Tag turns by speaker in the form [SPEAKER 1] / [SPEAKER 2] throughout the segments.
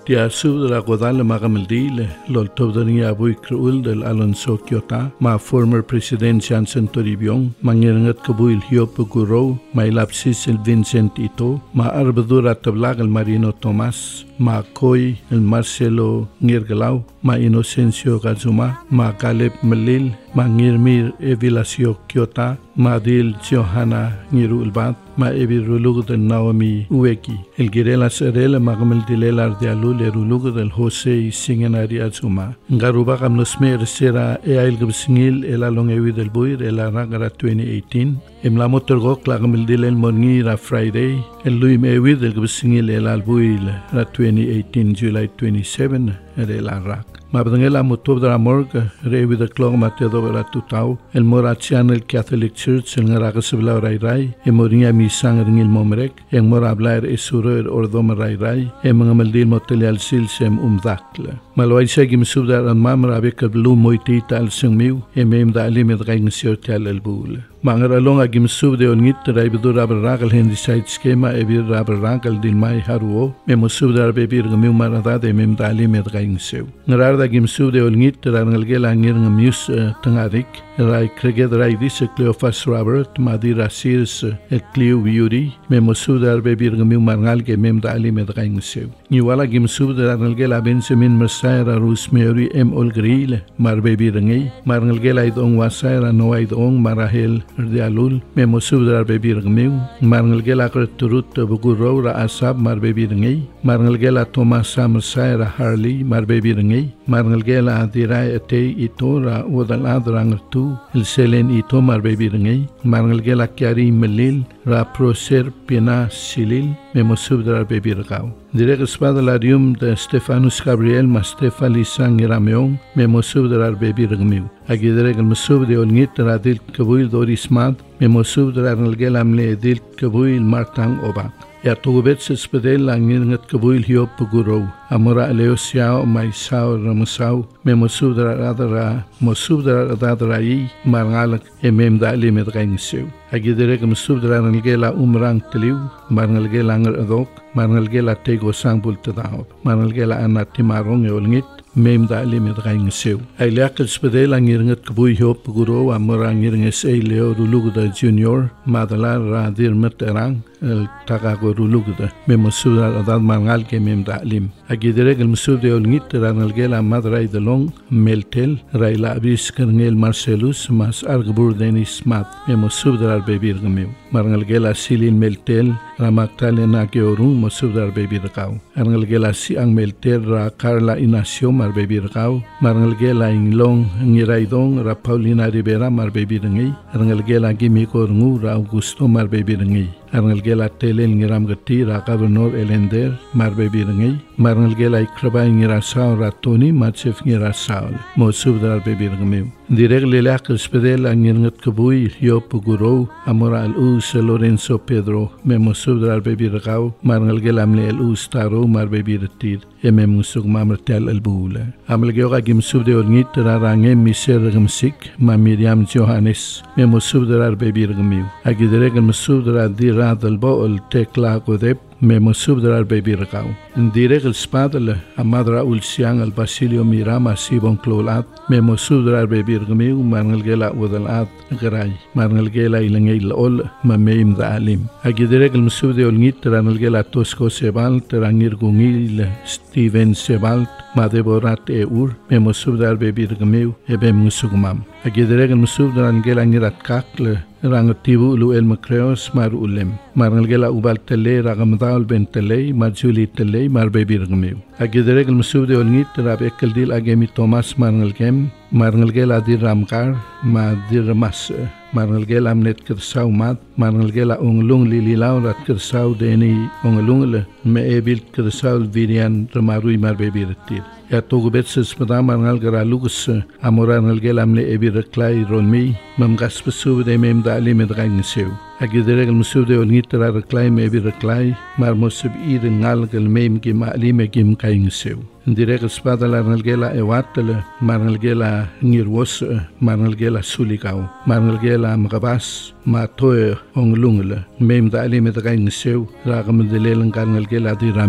[SPEAKER 1] Tia Sudra Godal Magamaldile, Lol Tobdania Bui Krul del Alonso Kiota, ma former President Johnson Toribio, Mangirangat Kabuil Hiopo Guro, ma Ilapsis el Vincent Ito, ma Arbadura Tablag el Marino Tomás, ma Coy el Marcelo Ngirgalau, ma Inocencio Gazuma, ma Caleb Melil, ma Ngirmir Evilacio Kiota, ma Dil Johanna Ngirulbat, ma Evirulug del Naomi Ueki, el Girela Serela Magamaldilelar de Alul Erulug del Jose y Singenari Azuma. Garubagam Nosmer Sera Eail Gabsingil el Alongewi del Buir el Aragara 2018. La motorgok Lagamildil Morngira Friday, el Luim Ewi del Gabsingil el Albuil la 2018 July 27 el Arak. Mabdangela Mutobra Morga, Rewi the Clog Matedobra Tutau, el Morachian el Catholic Church, el Naragasabla Rai, el Moringa Misang Ringil Momrek, el Morablair Esurur Ordom Rai, el Mangamaldil Motelial Silsem Dakle. Malwaisa Gim Subdar and Mamra Beka Blue Moitita al Singmiu, el Mem da Limit Rain Sirtel el Bull. Mangaralong Agim Subde on Git, Raibudur Abragal Hendiside Schema, Evir Abragal Dil Mai Haruo, Memosubdar Baby Gamiu Marada, Mem da Limit Rain Sew. Gim Subde on Git, Rangalgela Ngirng Mus Tangarik, Rai Kreged Rai Dis, Cleophas Robert, Madira Sears, Cleo Beauty, Memosudar Baby Gamiu Margalge, Mem da Limit Rain Sew. Niwala Gim Subde Rangalgela Benjamin Mersaira Rosemary M. Olgril, Mar Baby Rangi, Margalgela Idong Wasaira Noaidong Marahel. De Alul, Memosudar Baby Ramiu, Marnalgela Turut Bugurora Asab Mar Baby Rangi, Marnalgela Thomas Samersaira Harley Mar Baby Rangi, Marnalgela Adirai Ate Itora Odaladrangar Tu, El Selen Ito Mar Baby Rangi, Marnalgela Kiari Melil, Ra Proser Pina Silil, Memosudar Baby Ragau. Direct Spadalarium de Stefanus Gabriel Mastefa Lisang Rameon, Memosudar Baby Ramiu. Agidreg el Masub de Olnit Radil Kabuil Doris Mad, Memosudar Nalgelamle Dil Kabuil Martang Obak. Yatubet Spedel Langingat Kabuil Hiop Puguro, Amora Leosiao, Maisao Ramusau, Memosudar Adara, Mosudar Adadrai, Marnalak, Emem Dali Medrengsew. Agidreg Masudar Nalgela Umrang Teliu, Marnalgelang Adok, Marnalgela Tego Sangbul Tadao, Marnalgela Anatimarong Olnit. Mem da limit raing sew. Ay lekkel spedel angirnget kbui hop guro amora angirnges ay leo ruluguda junior madalar ra dir meterang el tagago ruluguda memosudar adad mangal ke mem da lim. Agidireg el musude olngit ranalgela madrai de long meltel raila abis kernel Marcelus mas argbur denis mat memosudar bebir gmeu. Marnalgela silin meltel ramaktalena georung mosudar bebir kau. Arnalgela si ang meltel ra Carla Inacio Mar Baby Rau, Marnalgela Inglong, Ngiraidong, Ra Paulina Rivera, Mar Baby Rengi, Arnalgela Gimiko Rungu, Ra Augusto, Mar Baby Rengi, Arnalgela Tele Ngiram Gati, Ra Governor Elender, Mar Baby Rengi, Marnalgela Ikraba Ngirasao, Ra Tony, Matsef Ngirasao, Mosub Dar Baby Rengi. Direct Lelak Spedel Angirngat Kabui, Yop Guro, Amora Al Us, Lorenzo Pedro, Memosub Dar Baby Rau, Marnalgela Mle El Us Taro, Mar Baby Retir, Musuk Mamertel El Bule. Amalgioga Gimsub de Ornit, Rarangem Miser Gamsik, Ma Miriam Johannes, Memosub Dar Baby Ramiu. Agidreg Musub Dar Dira del Boel Tekla Godep, Memosub Dar Baby Rau. Direct El Spadel, Amadra Ulsiang El Basilio Mirama Sibon Clolat, Memosub Dar Baby Ramiu, Marnalgela Udalat, Garay, Marnalgela Ilangel Ol, Mameim da Alim. Agidreg El Musub de Ornit, Ranalgela Tosco Sebal, Terangir Gungil, Steven Sebalt, Madeborat Eur, Memosub Dar Baby Ramiu, Ebe Musugmam. Agidreg El Musub Dar Angela Ngirat Kakle, Rangatibu Lu El Macreos Mar Ulem, Marnalgela Ubal Tele, Ragamdal Ben Tele, Majuli Tele, Mar Baby Ramiu. Agidreg El Musub de Olnit, Rabekel Dil Agemi Thomas Marnalgem, Marnalgela Dir Ramkar, Ma Dir Mas, Marnalgela Amnet Kersau Mat, Marnalgela Onglung Lililau Rat Kersau Deni Onglung Me Ebil Kersau Virian Ramarui Mar Baby Retir. Ya Togubet Sespada Marnalgera Lugus, Amora Nalgela Amle Ebi Reklai Ronmi, Mamgas Pesub de Mem Dali Medrang Sew. Agidreg El Musub de Olnit Reklai Mebi Reklai, Marmosub Ir Nalgel Mem Gim Ali Megim Kaing Sew. Direct Espada Larnalgela Ewatele, Marnalgela Ngirwos, Marnalgela Sulikau, Marnalgela Mgabas, Matoe Onglungle, Mem Dali Medrang Sew, Ragam de Lelan Garnalgela di Ramid,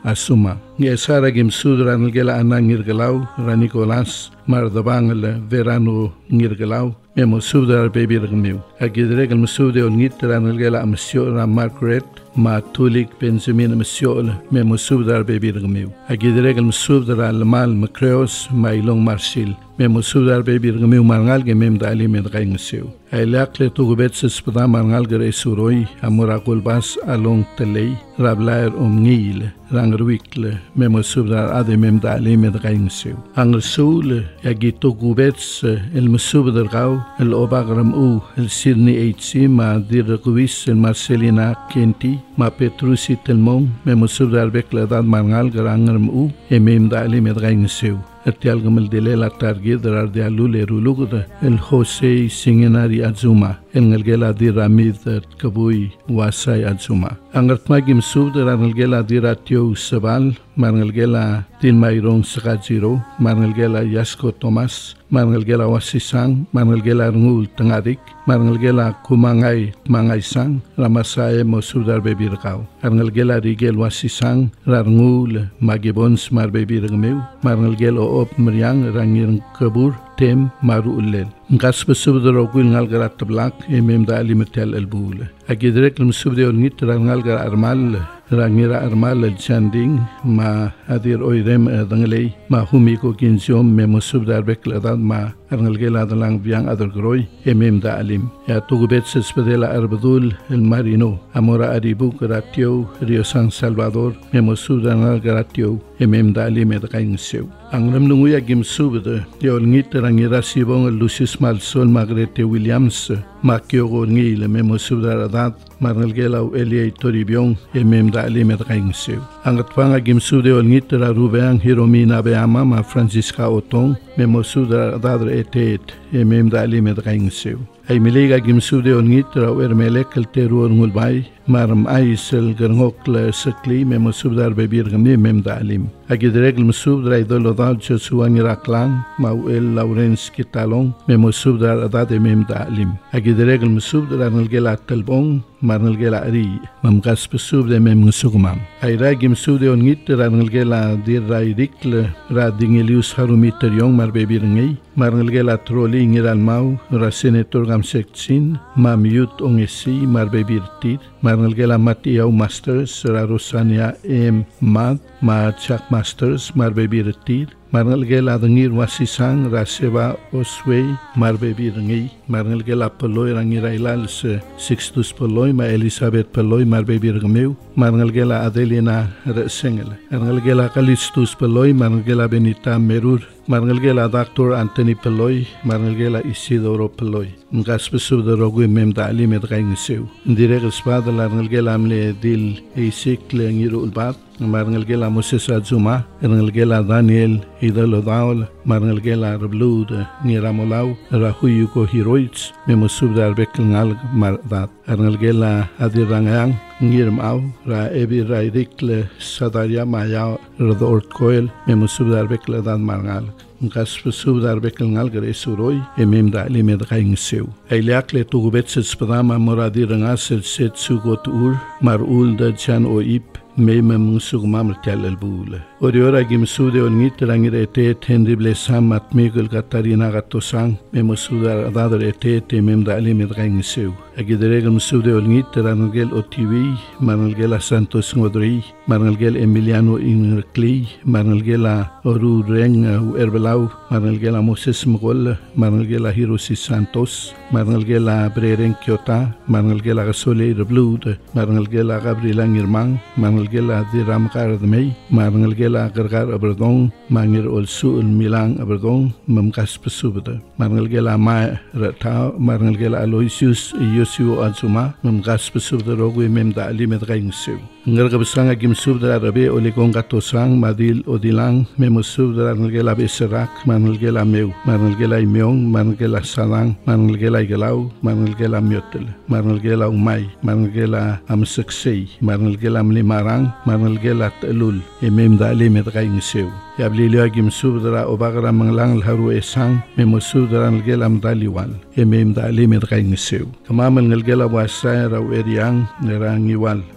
[SPEAKER 1] asuma. Ngesara gim sudra nalgela anang ngirgalaw, Ranikolas, Mardabangala, Verano ngirgalaw, memo sudra baby ragmiw. Agidregal masude on ngitra nalgela amsyora Margaret, ma tulik Benjamin Monsieur, memo sudra baby ragmiw. Agidregal masudra almal Macreos, ma ilong Marsil, memo sudra baby ragmiw marngal ge mem dali med kaing sew. Ay lakle tugubet sa spada marngal gare suroy, amurakul bas along talay, rablaer ngil, rangerwikle, memo sudra ade mem dali med kaing sew. Ang rasul, agito gubets, el masubdar gaw, el obagram el Sydney HC, ma diragwis el Marcelina Kenti, ma Petrusi Telmong, memo sudra bekla dad marngal garangaram mem dali med kaing sew. Atialgamal dele la target dar de alule ruluguda el Jose Singenari Azuma el ngalgela di Ramid Kabui Wasai Azuma angat magim subda ngalgela di Ratio Sabal marngalgela tin Mayrong Sakajiro marngalgela Yasko Thomas marngalgela Wasisang marngalgela Ngul Tangarik marngalgela Kumangay Mangaysang Ramasae Mosudar Bebirkaw marngalgela Rigel Wasisang Rarngul Magibons Mar Bebirgmew marngalgela op meriang rangir kabur tem maru ulel ngas besubda rogul ngal garat tablak mem da alimetel albul agidrek lumsubde olnit ngal gar armal rangira armal el chanding ma adir oirem danglei ma humiko kinsiom mem subdar bekladad ma arngalgela dalang biang ador groy mem da alim ya tugubet sespedela arbadul el marino amora aribu gratio rio San Salvador mem subdar ngal gratio mem da alim da kaing sew angram nunguya gim subde yol ngit rangira sibong Lucius Malsol Magrete Williams makyo ngil mem subdar adat marngalgela Elie Toribion mem da alim da kaing sew angat panga gim subde ol ngit ra Ruben Hiromina Beama ma Francisca Otong mem subdar adat etet mem da alim da kaing sew ay miliga gim subde ol ngit ra ermelek el terror ngulbay maram aisel garngokla sakli mem subdar bebir gamni mem da alim agidreg musubdar idolo dal Josuang Iraklang Mauel Lawrence Kitalong mem subdar adat mem da alim agidreg musubdar nalgela talbong marnalgela ari mamgas besubde mem ngusugmam ay ragim subde ol ngit ra nalgela dir raidikle ra dingelius harumeter yong mar bebir ngai marnalgela troli ngiral mau ra senator gam seksin mamiut ongesi mar bebir tir marnalgela Matiau Masters ra Rosania Mad ma Chuck Masters mar bebir tir marnalgela dangir wasisang raseba osway mar bebir ngai marnalgela peloy rangirailal se Sixtus Peloy ma Elizabeth Peloy mar bebir gameu marnalgela Adelina Resengel marnalgela Calistus Peloy marnalgela Benita Merur marnalgela Dr. Anthony Peloy marnalgela Isidoro Peloy ngas besubda rogu mem da ali med kaing sew direk spada marnalgela amle dil eisikle ngir ulbat marnalgela Moses Azuma marnalgela Daniel idolo daul marnalgela Rablud ngiramolaw rahuyuko hiroits mem subda bekengal mardat marnalgela adirangang ngirm au ra ebi raidikle sadaria maya rodort koel mem subda bekla dan marngal ngas besubdar bekengal gare suroy mem da ali med kaing sew ailakle tugubet sespadama moradi rangasel set sugot ur marul da chan o ip mem sugmam tel albul oriora gim sude on ngit rangire te tendible samat miguel Katarina gatosang mem sudar adar ete mem da ali med kaing sew agidregam sude on ngit rangel OTV marnalgela Santos Ngodri marnalgel Emiliano Ingerkli marnalgela oru reng erbelau marnalgela Moses Mgol marnalgela Hiroshi Santos marnalgela Breren Kyota marnalgela Gasole Reblud marnalgela Gabriela Ngirmang marnalgela Diram Kardmei marnalgela Gargar Aberdong mangir olsu Milang Aberdong mamkas pesubda marnalgela Ma Rata marnalgela Aloysius Yosio Azuma mamkas pesubda rogu mem da ali med kaing sew ngarga besanga gim subda rabe olikong gatosang madil odilang mem subda nalgela beserak manalgela meu manalgela imeong manalgela salang manalgela igalau manalgela miotel manalgela umay manalgela amsaksei manalgela mlimarang manalgela telul mem da ali med kaing sew yablilio gim subda obagra manglang haru esang mem subda nalgela mdaliwal mem da ali med kaing sew kamamal nalgela wasa raw eriang nerangiwal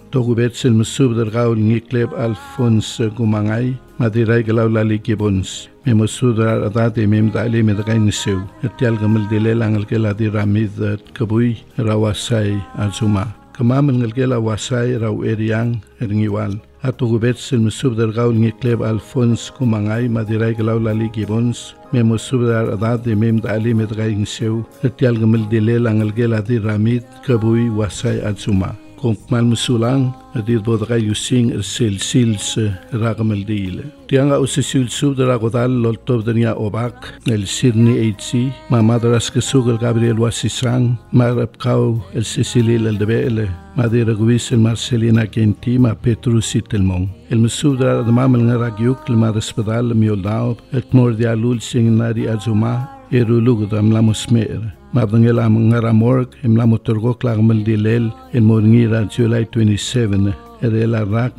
[SPEAKER 1] Togubet sil masub der gaul ngikleb Alphonse Gumangay madiray galaw lali kibons me masub der adate mem dali me dagay nsew etial gamal dilel angal kela di ramid kabuy rawasay azuma kamaman ngal kela wasay raw eriang eringiwal atogubet sil masub der gaul ngikleb Alphonse Gumangay madiray galaw lali kibons me masub der adate mem dali me dagay nsew etial gamal dilel angal kela di ramid kabuy wasay azuma Kompmal musulang adit bodagay using sils ragamal diile. Tianga usisul sub daragodal loltob dania obak el Sydney HC ma madras kesugal Gabriel Wasisang marapkau el Cecilil el debele madira guis el Marcelina Kenti ma Petrus Telmong. El musub dara damamal ngaragyuk el madaspadal mioldaob et mordialul singnari azuma erulug damlamos mer. Mabdangela ngaramorg emlamo turgok lagmal dilel en morngira July 27 erela rak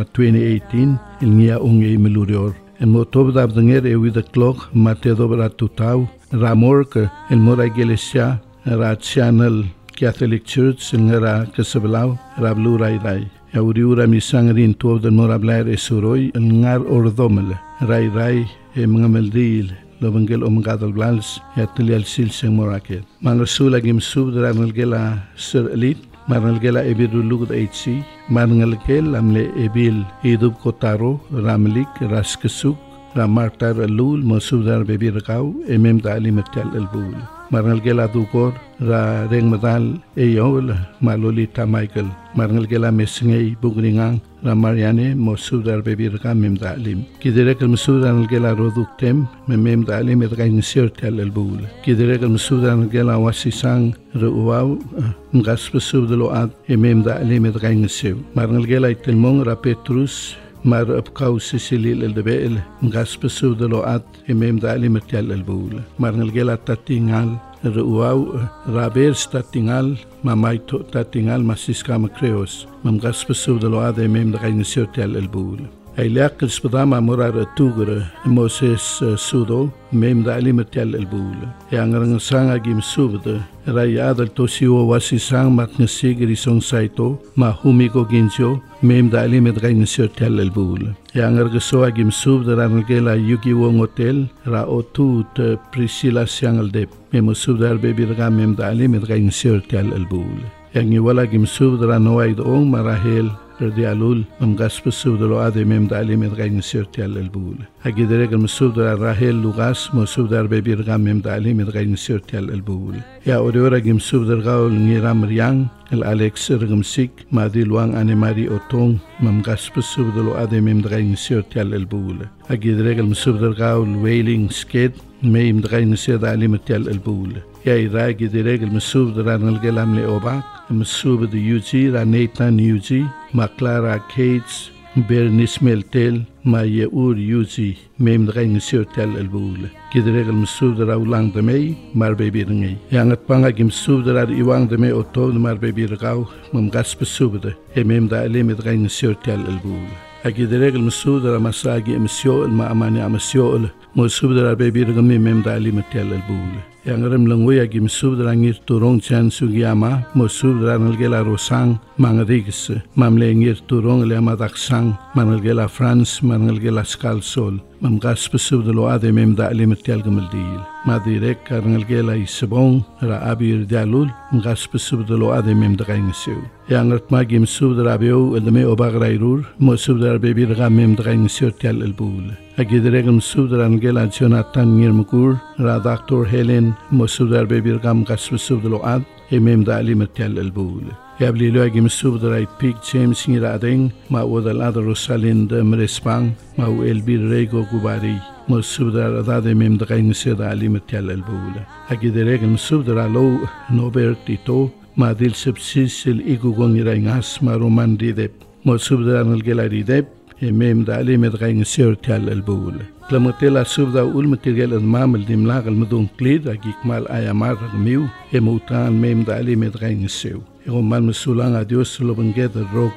[SPEAKER 1] 2018 el ngia unge melurior en motob dabdanger with the clock mate dobra tutau ramorg en mora iglesia ra channel Catholic Church ngara kasablaw rablu rai yauriura misangrin tuob den morablair esuroi ngar ordomel rai mengameldil Lobangel gadal blals yatli al silseng moraket mangasula gim sub drangal gela sir elite marngal gela ebiru lugud HC marngal gel amle ebil idub kotaro ramlik raskesuk ramartar alul masub dar bebi rakau emem dali metal elbul marngal gela dukor ra reng madal eyol malolita Michael marngal gela mesngei bugringang ra Mariane masub dar bebi rakam mem dalim kidere kal masub dar gela roduktem mem dalim et gain sirtel elbul kidere kal masub dar gela wasisang ruwaw ngas masub dalo ad emem dalim et gain sew marngal gela itelmong ra Petrus mar apkau Cecilil el debel ngas pasub dalo at emem dali metal elbul marngal gela tatingal ruwaw raber tatingal mamay to tatingal masiska makreos mamgas pasub dalo at emem dali nsiotel elbul Ailak spadama morar tugur Moses sudo mem dali metal elbul yang rang sanga gim subde rayad al tosio wasisang matnsigri song saito ma humiko ginjo mem dali met gain setel elbul yang ergeso agim subde ran gela yuki wong hotel ra otut Priscilla siangal dep mem subdar bebi ga mem dali met gain setel elbul yang iwala gim subde ran waid ong marahel Radialul mamgas pasub dalo ade mem dali met gain setel elbul agidere gam subde Rahel Lugas masub dar bebi ga mem dali met gain setel elbul ya odora gim subde gaul ngiram riang el Alex Ergamsik madil wang anemari otong mamgas pasub dalo ade mem gain setel elbul agidere gam subde gaul wailing skate mem gain setel ali metel elbul ya iragi direg masub dran gelam le obak masub de UG ra Nathan UG Maklara Kates Bernice Meltel ma yeur UG mem drain setel elbul kidreg masub dra ulang de mei mar bebi ngai yang at panga gim sub dra iwang de mei otol mar bebi rgau mam gas besub de mem da ele mit drain setel elbul agidreg masub dra masagi emisio ma amani amasio masub dra bebi rgam mem da ele metel elbul yang rem langwe agim sub dra ngir turong chan sugiama masub dra nalgela rosang mangadix mamle ngir turong le amadaksang manalgela France manalgela skal sol mam gas besub de lo ade mem da ele metel gamaldil madirek karnalgela isbong ra abir dalul gas besub de lo ade mem da gainsew yang rat magim sub dra beu el me obagrairur masub dra bebi dra mem da gainsew tel elbul agidregam sub dra ngela Jonathan ngirmukur ra Dr. Helen masub dra bebi dra gas besub de lo ad mem da ele metel elbul Yabli lo agim sub dra pig James ngiradeng ma odal ad Rosalind mrespang ma elbir rego gubari masub dra dade mem da gainsew da ali metel elbul agidregam sub dra lo Nobert Tito ma dil sepsis el igugong irangas ma roman didep masub dra nalgela didep mem da ali met gainsew tel elbul Klamatela subda ulmatigel al mamel dimlag al madung klid agikmal ayamar miu emutan mem da ali met gainsew Roman mesulang adios lo banged rogui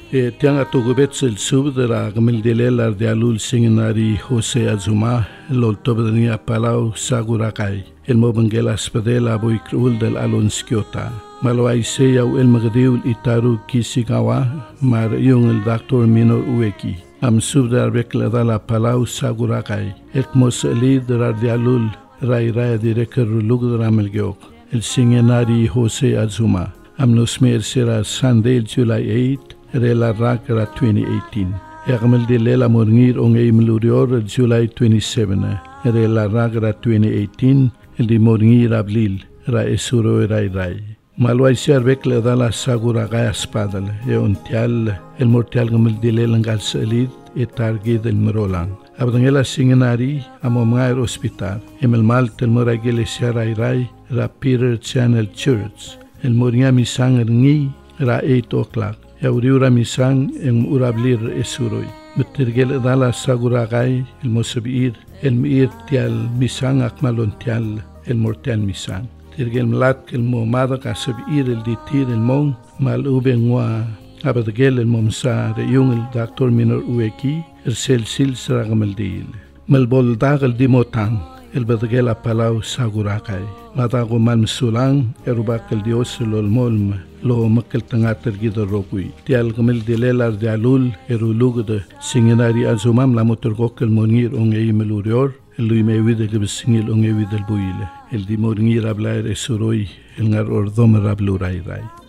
[SPEAKER 1] Tiang atugubets el sub de la gamildilelar de alul singinari Jose Azuma, loltobdania Palau Sagurakai, el mobangela spadela buikrul del alonskiota. Malawai seyau el magdiul itaru kisigawa, mar yung el doctor minor ueki. Am sub de arbekla dala Palau Sagurakai, ek mos elid de radialul rai direker lug de ramelgeok, el singinari Jose Azuma. Am nosmer sera Sunday July 8, Rela Rakra 2018. Ermel de Lela Morngir on Emilurior July 27. Rela Rakra 2018. El de Morngir Ablil. Ra Esuro Rai. Malwai Servek le da la Sagura Gaya Spadal. Ontial el Mortial Gamel de Lela Ngal Salid etargi del Merolan. Abdangela Singenari Amomair Hospital. Emel Malt el Moragele Rai Ra Peter Channel Church. El Moringa Misang Ngi Ra 8 o'clock. Yauriura misang en urablir esuroi. Metirgel dala saguragai el mosabir el mir tial misang akmalon tial el mortial misang. Tirgel mlat el momada kasabir el ditir el mon mal ubengwa abadgel el momsa de yung el doctor minor ueki el sil sragameldil. Melbol dagal dimotang el badgel Palau Sagurakai. Matago man sulang erubak el dios lol molm. Lo makal tangater gido rokui. Tial gamil dilelar de alul erulug de singinari azumam la motorgok el monir on melurior el lui mewid el singil on el buile. El di monir hablar esuroi el ngar ordom rablurai rai.